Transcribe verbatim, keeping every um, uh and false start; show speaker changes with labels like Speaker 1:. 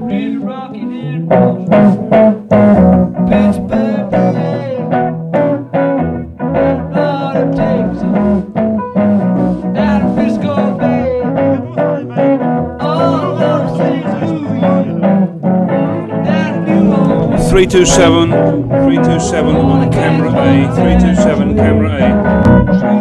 Speaker 1: Really rocking and rolling. Pittsburgh, P A, out of Texas, out of Frisco Bay, all of Saint Louis, down to New Orleans.
Speaker 2: three two seven, three two seven on camera A, three two seven camera A.